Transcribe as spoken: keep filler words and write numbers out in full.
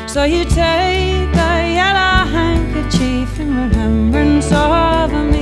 So you take a yellow handkerchief in remembrance of me.